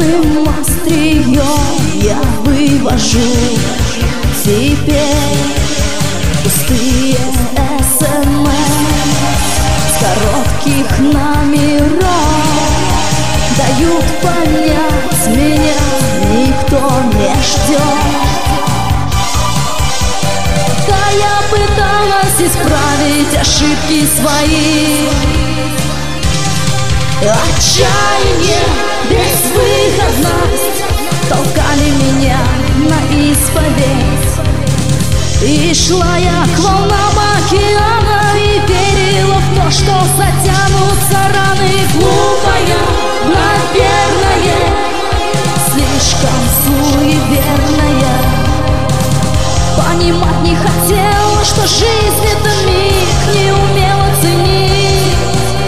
острым острием я вывожу теперь пустые СМС с коротких номеров. Дают понять, меня никто не ждет. Да, я пыталась исправить ошибки свои. Отчаяние, безвыходность толкали меня на исповедь. И шла я к волнам океана и верила в то, что затянутся раны. Глупая, наверное, слишком суеверная. Понимать не хотела, что жизнь — это миг, не умела ценить.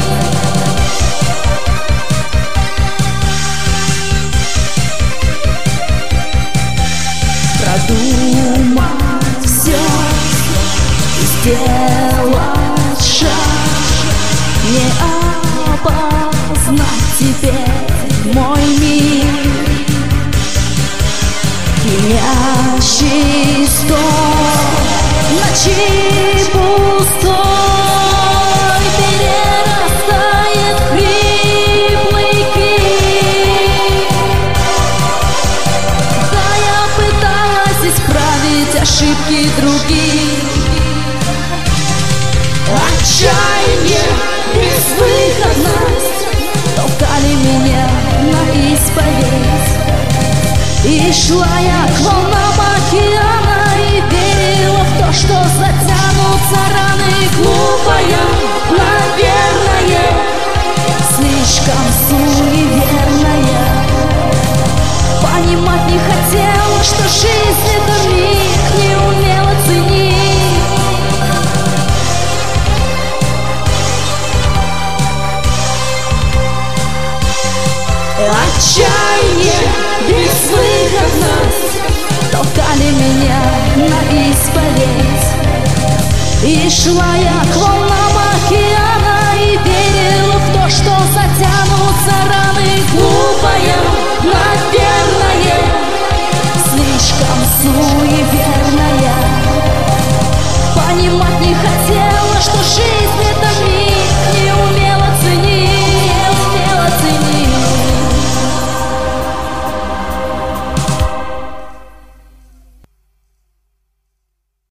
Продумать все и сделать шаг, не опознать теперь мой мир. Пьянящий стол ночи пустой перерастает в хриплый крик. Да, я пыталась исправить ошибки других. Отчаяние, безвыходность толкали меня на исповедь. И шла я к волнам океана и верила в то, что затянутся раны. Глупая, наверное, слишком суеверная. Понимать не хотела, что жизнь — это миг, не умела ценить. Отчаяние, безвыходность толкали меня на исповедь. И шла я к